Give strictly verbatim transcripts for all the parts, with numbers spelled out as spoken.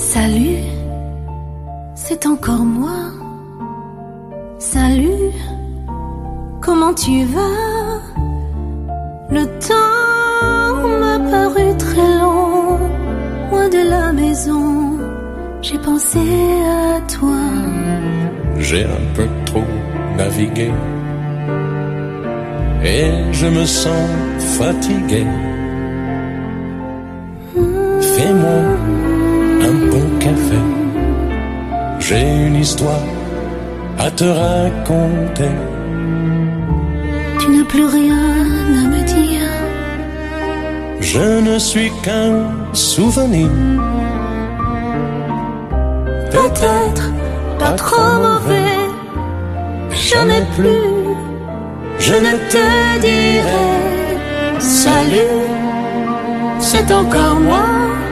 Salut, c'est encore moi. Salut, comment tu vas? Le temps m'a paru très long, loin de la maison, j'ai pensé à toi. J'ai un peu trop navigué et je me sens fatigué. Fais-moi un bon café, j'ai une histoire à te raconter. Tu n'as plus rien à me dire. Je ne suis qu'un souvenir. Peut-être pas trop mauvais. Jamais plus je ne te dirai salut, c'est encore moi.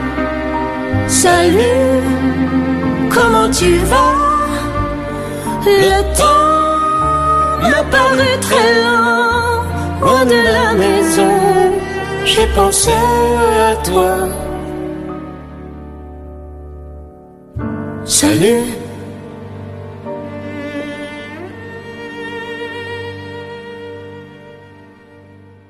Salut, comment tu vas? Le temps m'a paru très long, loin de la maison, j'ai pensé à toi. Salut.